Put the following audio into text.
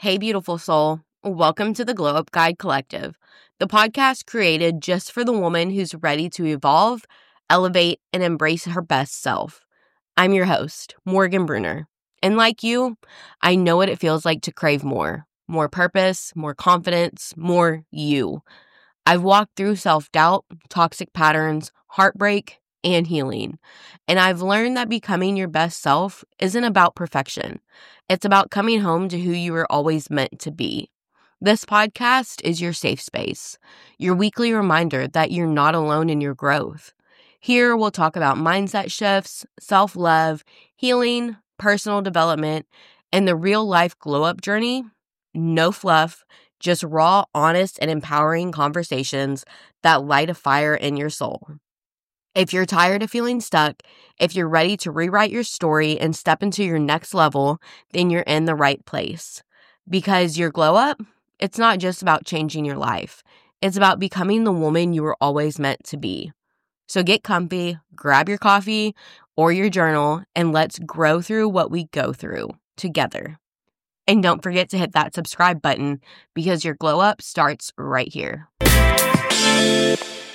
Hey, beautiful soul. Welcome to the Glow Up Guide Collective, the podcast created just for the woman who's ready to evolve, elevate, and embrace her best self. I'm your host, Morgan Bruner. And like you, I know what it feels like to crave more purpose, more confidence, more you. I've walked through self-doubt, toxic patterns, heartbreak, and healing. And I've learned that becoming your best self isn't about perfection. It's about coming home to who you were always meant to be. This podcast is your safe space, your weekly reminder that you're not alone in your growth. Here, we'll talk about mindset shifts, self-love, healing, personal development, and the real-life glow-up journey. No fluff, just raw, honest, and empowering conversations that light a fire in your soul. If you're tired of feeling stuck, if you're ready to rewrite your story and step into your next level, then you're in the right place. Because your glow up, it's not just about changing your life. It's about becoming the woman you were always meant to be. So get comfy, grab your coffee or your journal, and let's grow through what we go through together. And don't forget to hit that subscribe button because your glow up starts right here.